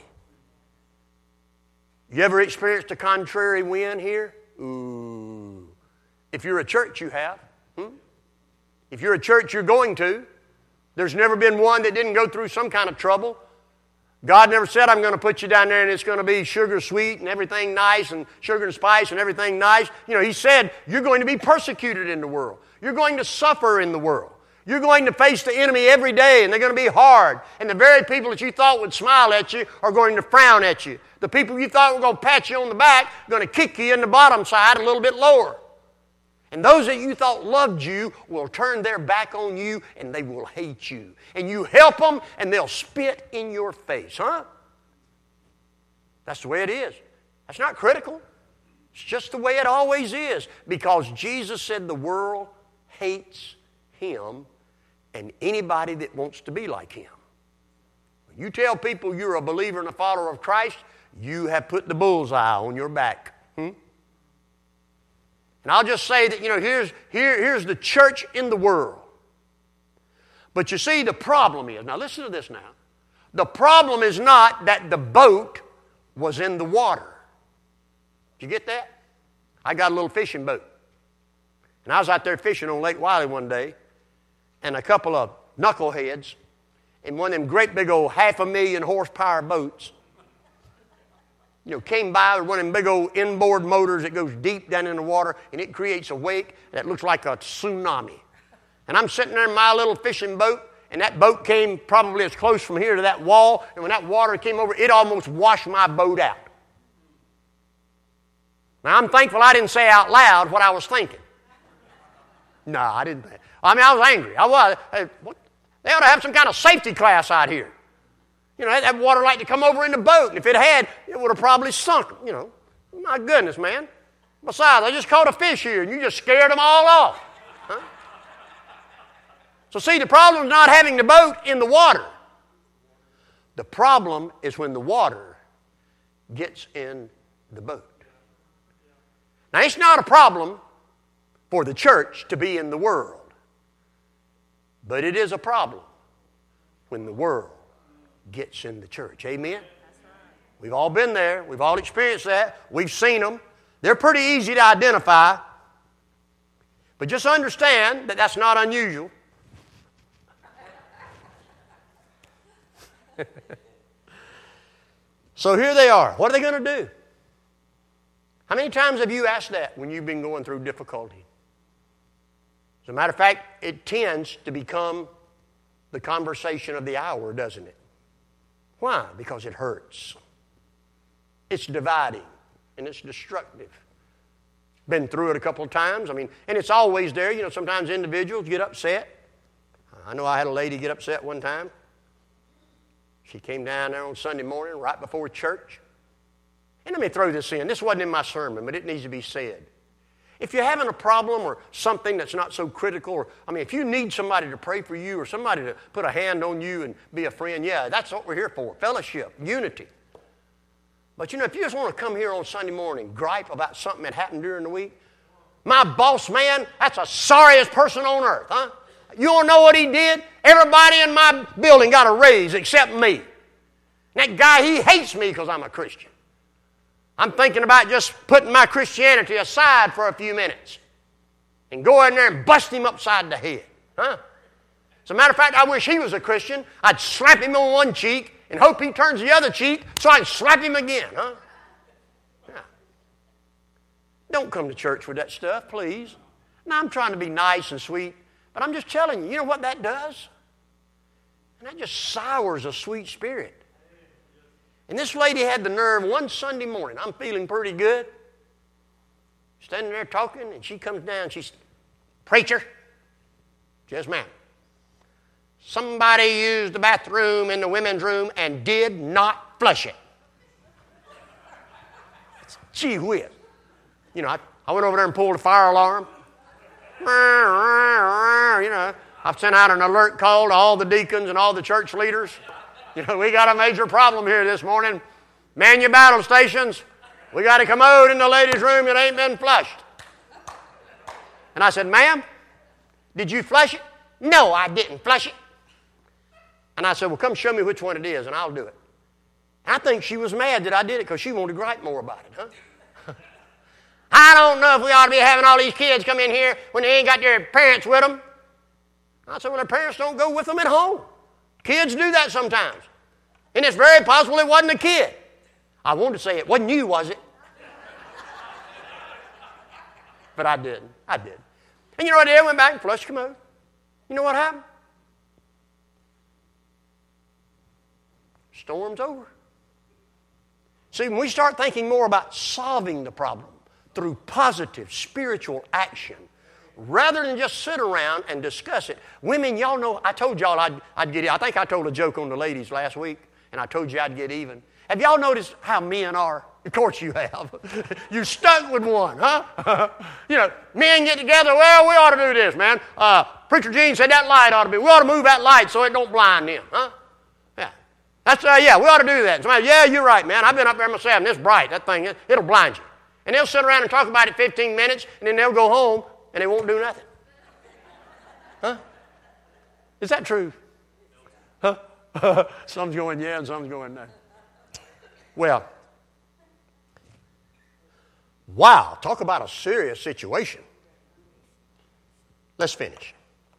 You ever experienced a contrary wind here? Ooh. If you're a church, you have. Hmm? If you're a church you're going to, there's never been one that didn't go through some kind of trouble. God never said, I'm going to put you down there and it's going to be sugar sweet and everything nice and sugar and spice and everything nice. You know, He said, you're going to be persecuted in the world. You're going to suffer in the world. You're going to face the enemy every day, and they're going to be hard. And the very people that you thought would smile at you are going to frown at you. The people you thought were going to pat you on the back are going to kick you in the bottom side a little bit lower. And those that you thought loved you will turn their back on you, and they will hate you. And you help them, and they'll spit in your face, huh? That's the way it is. That's not critical. It's just the way it always is. Because Jesus said the world hates Him and anybody that wants to be like Him. When you tell people you're a believer and a follower of Christ, you have put the bullseye on your back. Hmm? And I'll just say that, you know, here's, here, here's the church in the world. But you see, the problem is, now listen to this now. The problem is not that the boat was in the water. Did you get that? I got a little fishing boat. And I was out there fishing on Lake Wiley one day, and a couple of knuckleheads in one of them great big old half a million horsepower boats, you know, came by with one of them big old inboard motors that goes deep down in the water, and it creates a wake that looks like a tsunami. And I'm sitting there in my little fishing boat, and that boat came probably as close from here to that wall, and when that water came over, it almost washed my boat out. Now, I'm thankful I didn't say out loud what I was thinking. No, I didn't. I mean, I was angry. I was. Hey, what? They ought to have some kind of safety class out here. You know, that water like to come over in the boat, and if it had, it would have probably sunk. You know, my goodness, man. Besides, I just caught a fish here, and you just scared them all off. Huh? So see, the problem is not having the boat in the water. The problem is when the water gets in the boat. Now, it's not a problem for the church to be in the world. But it is a problem when the world gets in the church. Amen? We've all been there. We've all experienced that. We've seen them. They're pretty easy to identify. But just understand that that's not unusual. So here they are. What are they going to do? How many times have you asked that when you've been going through difficulty? As a matter of fact, it tends to become the conversation of the hour, doesn't it? Why? Because it hurts. It's dividing, and it's destructive. Been through it a couple of times. I mean, and it's always there. You know, sometimes individuals get upset. I know I had a lady get upset one time. She came down there on Sunday morning right before church. And let me throw this in. This wasn't in my sermon, but it needs to be said. If you're having a problem or something that's not so critical, or I mean, if you need somebody to pray for you or somebody to put a hand on you and be a friend, yeah, that's what we're here for. Fellowship, unity. But you know, if you just want to come here on Sunday morning, gripe about something that happened during the week, my boss man, that's the sorriest person on earth, huh? You don't know what he did? Everybody in my building got a raise except me. That guy, he hates me because I'm a Christian. I'm thinking about just putting my Christianity aside for a few minutes and go in there and bust him upside the head, huh? As a matter of fact, I wish he was a Christian. I'd slap him on one cheek and hope he turns the other cheek so I can slap him again, huh? Yeah. Don't come to church with that stuff, please. Now, I'm trying to be nice and sweet, but I'm just telling you, you know what that does? And that just sours a sweet spirit. And this lady had the nerve one Sunday morning. I'm feeling pretty good. Standing there talking, and she comes down. She's, preacher, yes, ma'am. Somebody used the bathroom in the women's room and did not flush it. Gee whiz. You know, I, I went over there and pulled the fire alarm. You know, I've sent out an alert call to all the deacons and all the church leaders. You know, we got a major problem here this morning. Man your battle stations. We got a commode in the ladies' room that ain't been flushed. And I said, ma'am, did you flush it? No, I didn't flush it. And I said, well, come show me which one it is, and I'll do it. And I think she was mad that I did it because she wanted to gripe more about it, huh? I don't know if we ought to be having all these kids come in here when they ain't got their parents with them. I said, well, their parents don't go with them at home. Kids do that sometimes. And it's very possible it wasn't a kid. I wanted to say it wasn't you, was it? But I didn't. I did. And you know what I did? I went back and flushed the commode. You know what happened? Storm's over. See, when we start thinking more about solving the problem through positive spiritual action, rather than just sit around and discuss it. Women, y'all know, I told y'all I'd, I'd get, I think I told a joke on the ladies last week, and I told you I'd get even. Have y'all noticed how men are? Of course you have. You stuck with one, huh? You know, men get together, well, we ought to do this, man. Uh, Preacher Gene said that light ought to be, we ought to move that light so it don't blind them, huh? Yeah. That's, uh, yeah, we ought to do that. Somebody, yeah, you're right, man. I've been up there myself, and it's bright. That thing, it, it'll blind you. And they'll sit around and talk about it fifteen minutes, and then they'll go home, and they won't do nothing. Huh? Is that true? Huh? Some's going yeah, and some's going no. Well, wow, talk about a serious situation. Let's finish.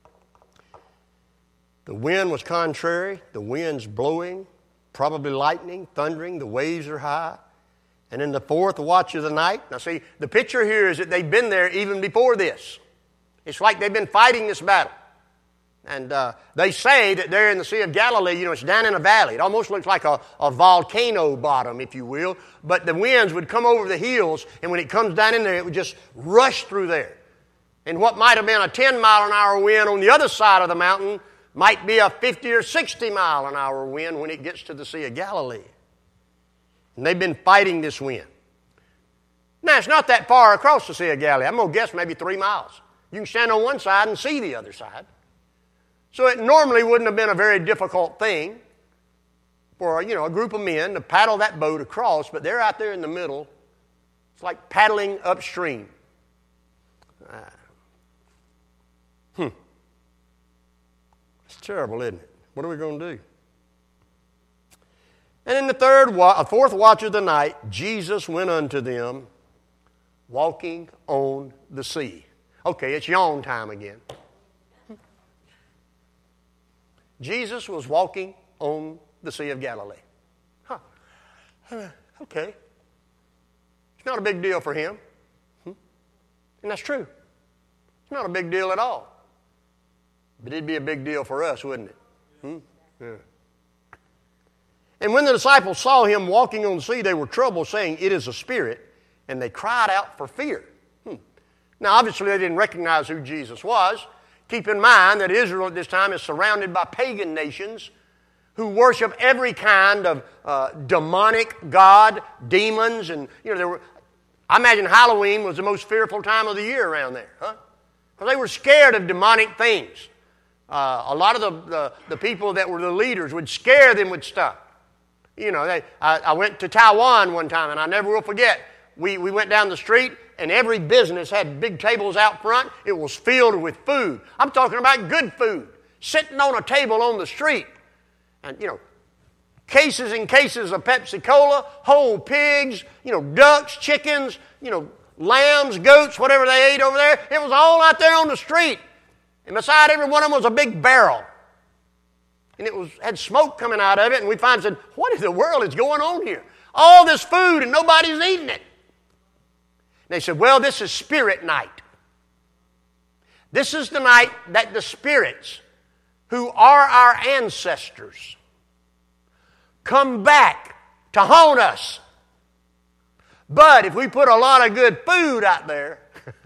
The wind was contrary. The wind's blowing, probably lightning, thundering. The waves are high. And in the fourth watch of the night, now see, the picture here is that they've been there even before this. It's like they've been fighting this battle. And uh, they say that they're in the Sea of Galilee, you know, it's down in a valley. It almost looks like a, a volcano bottom, if you will. But the winds would come over the hills, and when it comes down in there, it would just rush through there. And what might have been a ten mile an hour wind on the other side of the mountain might be a fifty or sixty mile an hour wind when it gets to the Sea of Galilee. And they've been fighting this wind. Now, it's not that far across the Sea of Galilee. I'm going to guess maybe three miles. You can stand on one side and see the other side. So it normally wouldn't have been a very difficult thing for, you know, a group of men to paddle that boat across, but they're out there in the middle. It's like paddling upstream. Uh, hmm. It's terrible, isn't it? What are we going to do? And in the third, wa- fourth watch of the night, Jesus went unto them, walking on the sea. Okay, it's yawn time again. Jesus was walking on the Sea of Galilee. Huh. Okay. It's not a big deal for him. Hmm? And that's true. It's not a big deal at all. But it'd be a big deal for us, wouldn't it? Hmm? Yeah. And when the disciples saw him walking on the sea, they were troubled, saying, "It is a spirit," and they cried out for fear. Hmm. Now, obviously, they didn't recognize who Jesus was. Keep in mind that Israel at this time is surrounded by pagan nations who worship every kind of uh, demonic god, demons, and you know, there were. I imagine Halloween was the most fearful time of the year around there, huh? Because they were scared of demonic things. Uh, a lot of the, the the people that were the leaders would scare them with stuff. You know, they, I, I went to Taiwan one time, and I never will forget. We we went down the street, and every business had big tables out front. It was filled with food. I'm talking about good food, sitting on a table on the street. And, you know, cases and cases of Pepsi-Cola, whole pigs, you know, ducks, chickens, you know, lambs, goats, whatever they ate over there. It was all out there on the street. And beside every one of them was a big barrel. And it was had smoke coming out of it, and we finally said, what in the world is going on here? All this food and nobody's eating it. And they said, well, this is spirit night. This is the night that the spirits who are our ancestors come back to haunt us. But if we put a lot of good food out there,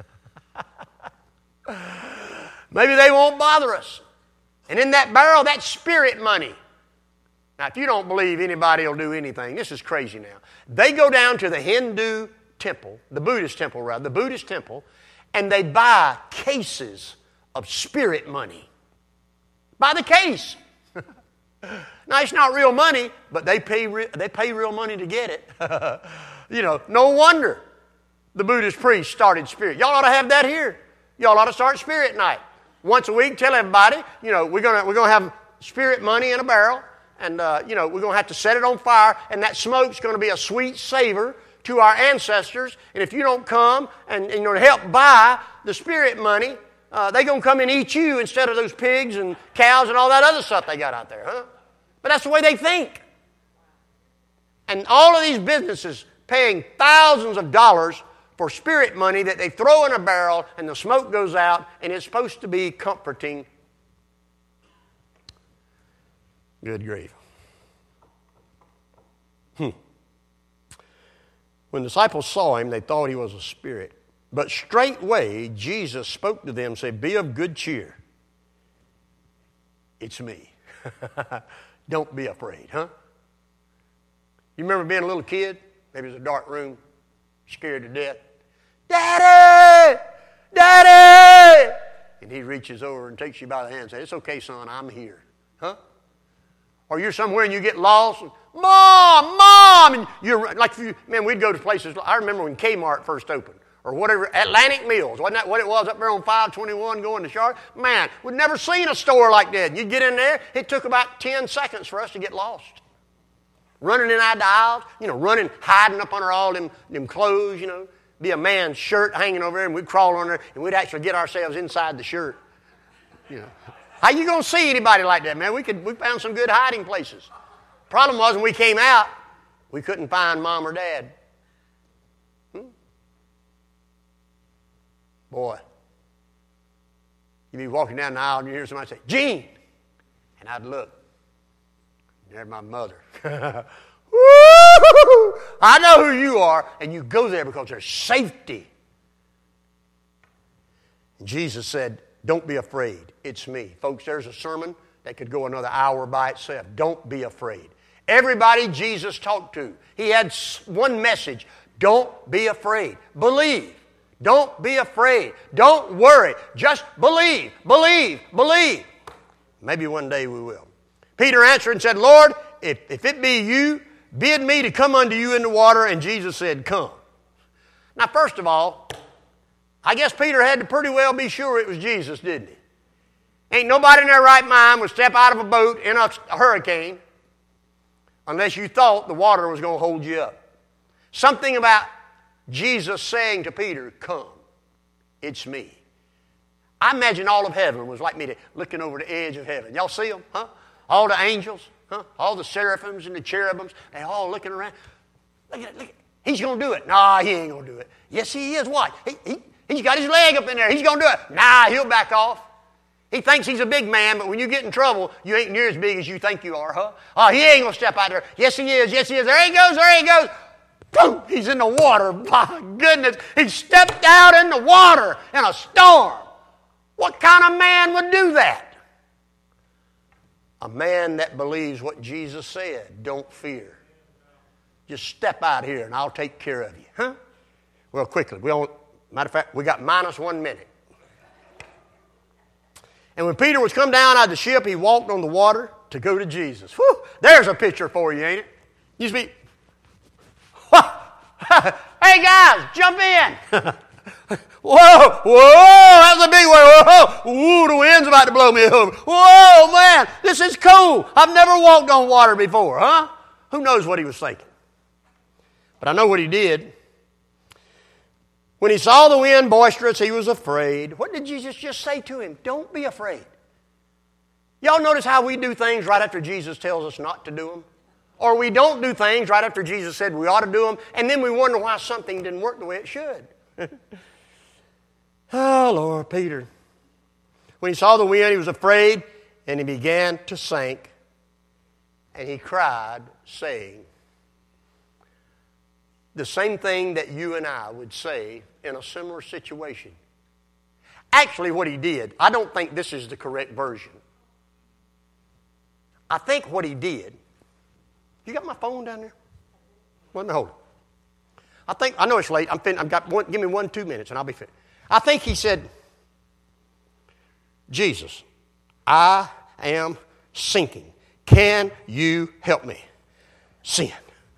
maybe they won't bother us. And in that barrel, that's spirit money. Now, if you don't believe anybody will do anything, this is crazy now. They go down to the Hindu temple, the Buddhist temple rather, the Buddhist temple, and they buy cases of spirit money. By the case. Now, it's not real money, but they pay, re- they pay real money to get it. You know, no wonder the Buddhist priest started spirit. Y'all ought to have that here. Y'all ought to start spirit night. Once a week, tell everybody, you know, we're going we're gonna have spirit money in a barrel, and, uh, you know, we're going to have to set it on fire, and that smoke's going to be a sweet savor to our ancestors. And if you don't come and, and you know, help buy the spirit money, Uh, they're going to come and eat you instead of those pigs and cows and all that other stuff they got out there, huh? But that's the way they think. And all of these businesses paying thousands of dollars for spirit money that they throw in a barrel and the smoke goes out and it's supposed to be comforting. Good grief. Hmm. When the disciples saw him, they thought he was a spirit. But straightway Jesus spoke to them and said, be of good cheer. It's me. Don't be afraid, huh? You remember being a little kid? Maybe it was a dark room, scared to death. Daddy! Daddy! And he reaches over and takes you by the hand and says, it's okay, son, I'm here. Huh? Or you're somewhere and you get lost. And, Mom! Mom! And you're like, man, we'd go to places. I remember when Kmart first opened. Or whatever, Atlantic Mills. Wasn't that what it was up there on five twenty-one going to Charlotte? Man, we'd never seen a store like that. You'd get in there, it took about ten seconds for us to get lost. Running in and out the aisles, you know, running, hiding up under all them, them clothes, you know. Be a man's shirt hanging over there, and we'd crawl on there, and we'd actually get ourselves inside the shirt. You know. How you going to see anybody like that, man? We could we found some good hiding places. Problem was, when we came out, we couldn't find mom or dad. Boy, you'd be walking down the aisle and you hear somebody say, Gene! And I'd look. There's my mother. Woo! I know who you are. And you go there because there's safety. And Jesus said, don't be afraid. It's me. Folks, there's a sermon that could go another hour by itself. Don't be afraid. Everybody Jesus talked to, he had one message. Don't be afraid. Believe. Don't be afraid. Don't worry. Just believe, believe, believe. Maybe one day we will. Peter answered and said, Lord, if, if it be you, bid me to come unto you in the water. And Jesus said, come. Now, first of all, I guess Peter had to pretty well be sure it was Jesus, didn't he? Ain't nobody in their right mind would step out of a boat in a, a hurricane unless you thought the water was going to hold you up. Something about Jesus saying to Peter, come, it's me. I imagine all of heaven was like me to, looking over the edge of heaven. Y'all see them, huh? All the angels, huh? All the seraphims and the cherubims, they all looking around. Look at it, look at it. He's going to do it. Nah, he ain't going to do it. Yes, he is. What? He, he, he's got his leg up in there. He's going to do it. Nah, he'll back off. He thinks he's a big man, but when you get in trouble, you ain't near as big as you think you are, huh? Oh, he ain't going to step out there. Yes, he is. Yes, he is. There he goes. There he goes. Boom! He's in the water. My goodness. He stepped out in the water in a storm. What kind of man would do that? A man that believes what Jesus said. Don't fear. Just step out here and I'll take care of you. Huh? Well, quickly. We don't, matter of fact, we got minus one minute. And when Peter was come down out of the ship, he walked on the water to go to Jesus. Whew, there's a picture for you, ain't it? You speak. Hey guys, jump in. Whoa, whoa, that's a big one. Whoa, ooh, the wind's about to blow me over. Whoa, man, this is cool. I've never walked on water before, huh? Who knows what he was thinking? But I know what he did. When he saw the wind boisterous, he was afraid. What did Jesus just say to him? Don't be afraid. Y'all notice how we do things right after Jesus tells us not to do them? Or we don't do things right after Jesus said we ought to do them, and then we wonder why something didn't work the way it should. Oh, Lord, Peter. When he saw the wind, he was afraid, and he began to sink, and he cried, saying, the same thing that you and I would say in a similar situation. Actually, what he did, I don't think this is the correct version. I think what he did, you got my phone down there? Let me hold it. I think, I know it's late. I'm fin- I've got one, give me one, two minutes and I'll be finished. I think he said, Jesus, I am sinking. Can you help me? Sin.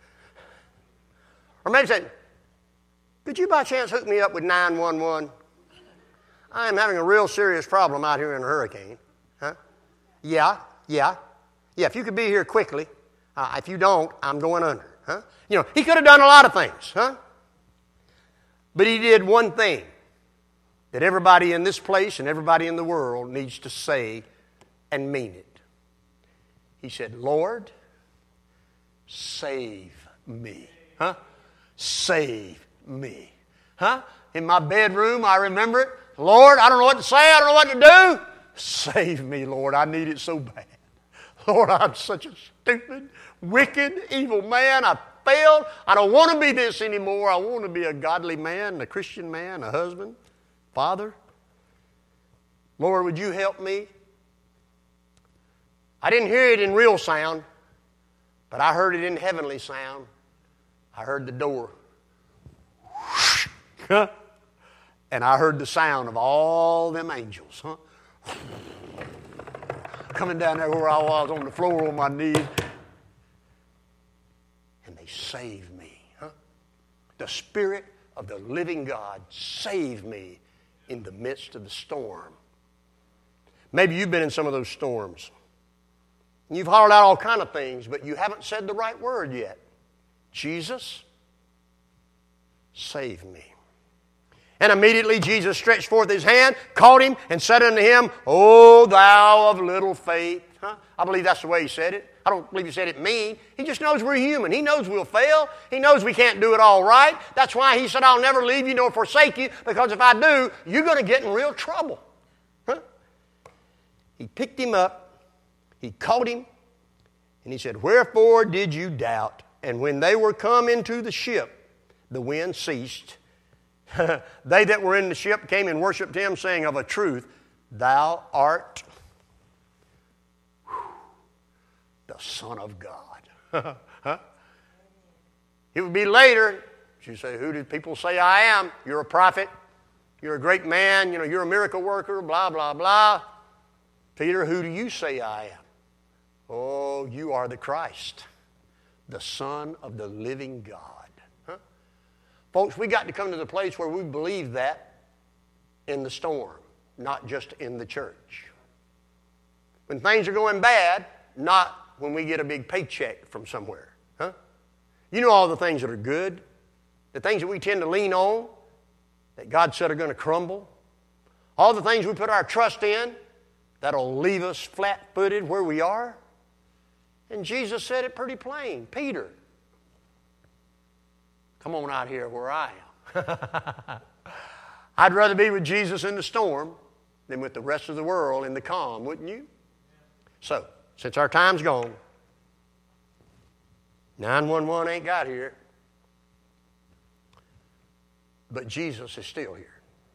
Or maybe say, could you by chance hook me up with nine one one? I am having a real serious problem out here in a hurricane. Huh? Yeah, yeah. Yeah, if you could be here quickly. Uh, if you don't, I'm going under. Huh? You know, he could have done a lot of things. Huh? But he did one thing that everybody in this place and everybody in the world needs to say and mean it. He said, Lord, save me. Huh? Save me. Huh? In my bedroom, I remember it. Lord, I don't know what to say. I don't know what to do. Save me, Lord. I need it so bad. Lord, I'm such a stupid, wicked, evil man. I failed. I don't want to be this anymore. I want to be a godly man, a Christian man, a husband, father. Lord, would you help me? I didn't hear it in real sound, but I heard it in heavenly sound. I heard the door. And I heard the sound of all them angels. Huh? Coming down there where I was on the floor on my knees. And they saved me. Huh? The Spirit of the living God saved me in the midst of the storm. Maybe you've been in some of those storms. You've hollered out all kind of things, but you haven't said the right word yet. Jesus, save me. And immediately Jesus stretched forth his hand, caught him, and said unto him, O thou of little faith. Huh? I believe that's the way he said it. I don't believe he said it mean. He just knows we're human. He knows we'll fail. He knows we can't do it all right. That's why he said, I'll never leave you nor forsake you, because if I do, you're going to get in real trouble. Huh? He picked him up, he caught him, and he said, Wherefore did you doubt? And when they were come into the ship, the wind ceased. They that were in the ship came and worshipped him, saying, Of a truth, thou art the Son of God. Huh? It would be later, you say, who do people say I am? You're a prophet. You're a great man. You know, you're a miracle worker, blah, blah, blah. Peter, who do you say I am? Oh, you are the Christ, the Son of the living God. Folks, we got to come to the place where we believe that in the storm, not just in the church. When things are going bad, not when we get a big paycheck from somewhere. Huh? You know all the things that are good, the things that we tend to lean on, that God said are going to crumble. All the things we put our trust in, that'll leave us flat-footed where we are. And Jesus said it pretty plain. Peter, come on out here where I am. I'd rather be with Jesus in the storm than with the rest of the world in the calm, wouldn't you? So, since our time's gone, nine one one ain't got here, but Jesus is still here.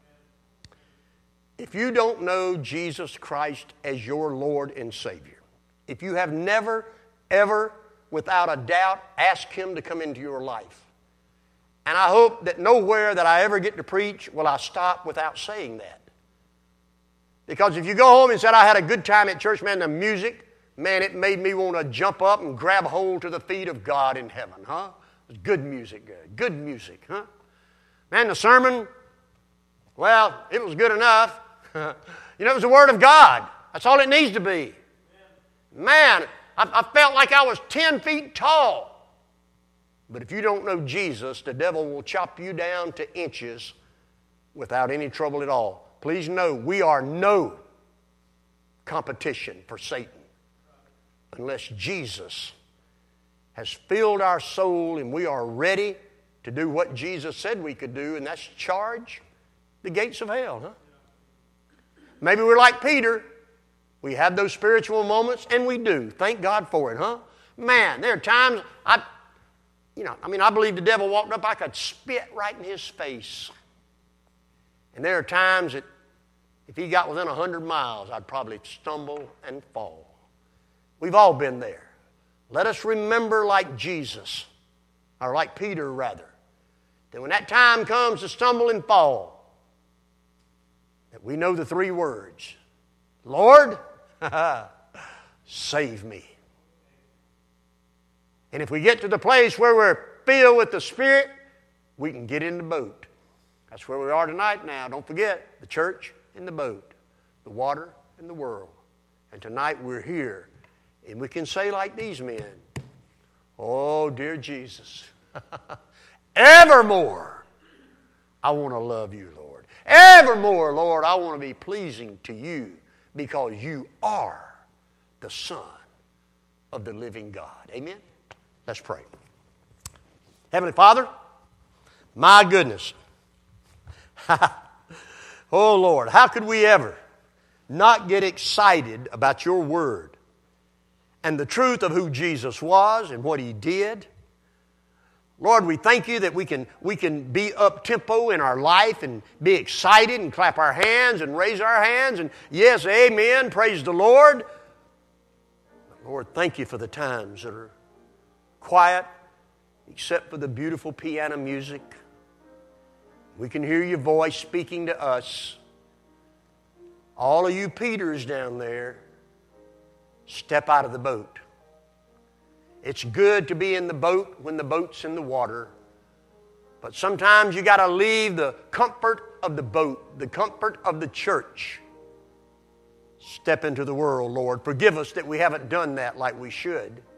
If you don't know Jesus Christ as your Lord and Savior, if you have never, ever, without a doubt, asked Him to come into your life, and I hope that nowhere that I ever get to preach will I stop without saying that. Because if you go home and said, I had a good time at church, man, the music, man, it made me want to jump up and grab hold to the feet of God in heaven, huh? It was good music, good, good music, huh? Man, the sermon, well, it was good enough. You know, it was the Word of God. That's all it needs to be. Man, I, I felt like I was ten feet tall. But if you don't know Jesus, the devil will chop you down to inches without any trouble at all. Please know, we are no competition for Satan unless Jesus has filled our soul and we are ready to do what Jesus said we could do, and that's charge the gates of hell, huh? Maybe we're like Peter. We have those spiritual moments, and we do. Thank God for it, huh? Man, there are times I, you know, I mean, I believe the devil walked up, I could spit right in his face. And there are times that if he got within a hundred miles, I'd probably stumble and fall. We've all been there. Let us remember like Jesus, or like Peter rather, that when that time comes to stumble and fall, that we know the three words, Lord, save me. And if we get to the place where we're filled with the Spirit, we can get in the boat. That's where we are tonight now. Don't forget, the church and the boat, the water and the world. And tonight we're here, and we can say like these men, oh, dear Jesus, evermore I want to love you, Lord. Evermore, Lord, I want to be pleasing to you because you are the Son of the living God. Amen? Let's pray. Heavenly Father, my goodness. Oh, Lord, how could we ever not get excited about your word and the truth of who Jesus was and what He did? Lord, we thank you that we can, we can be up-tempo in our life and be excited and clap our hands and raise our hands and yes, amen, praise the Lord. But Lord, thank you for the times that are quiet except for the beautiful piano music. We can hear your voice speaking to us. All of you Peters down there, step out of the boat. It's good to be in the boat when the boat's in the water. But sometimes you got to leave the comfort of the boat, the comfort of the church. Step into the world, Lord. Forgive us that we haven't done that like we should.